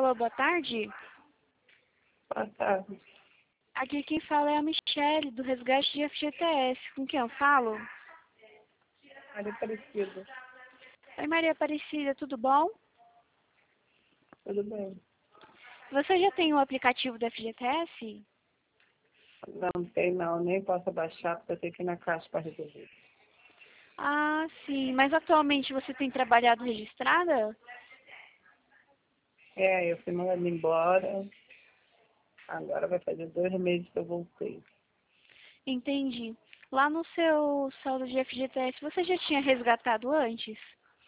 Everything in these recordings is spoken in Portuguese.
Alô, boa tarde. Boa tarde. Aqui quem fala é a Michele, do Resgate de FGTS. Com quem eu falo? Maria Aparecida. Oi, Maria Aparecida, tudo bom? Tudo bem? Você já tem o aplicativo do FGTS? Não tem não, nem posso baixar porque eu tenho que ir na caixa para resolver. Ah, sim. Mas atualmente você tem trabalhado registrada? Eu fui mandada embora. Agora vai fazer 2 meses que eu voltei. Entendi. Lá no seu saldo de FGTS, você já tinha resgatado antes?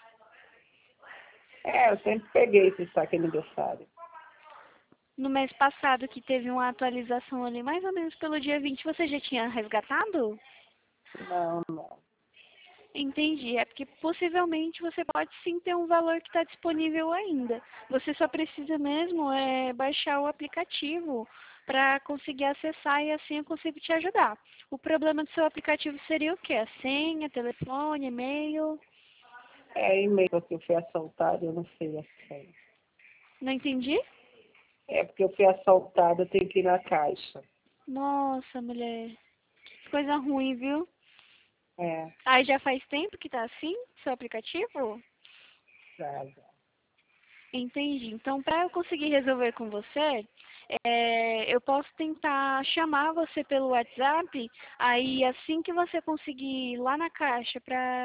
Eu sempre peguei esse saque aniversário. No mês passado, que teve uma atualização ali, mais ou menos pelo dia 20, você já tinha resgatado? Não, não. Entendi. É porque possivelmente você pode sim ter um valor que está disponível ainda. Você só precisa mesmo baixar o aplicativo para conseguir acessar e assim eu consigo te ajudar. O problema do seu aplicativo seria o quê? A senha, telefone, e-mail? E-mail porque eu fui assaltada, eu não sei a senha. Não entendi? É porque eu fui assaltada, eu tenho que ir na caixa. Nossa, mulher. Que coisa ruim, viu? É, Aí já faz tempo que tá assim, seu aplicativo? já, já. Entendi. Então, para eu conseguir resolver com você, eu posso tentar chamar você pelo WhatsApp, aí assim que você conseguir ir lá na caixa para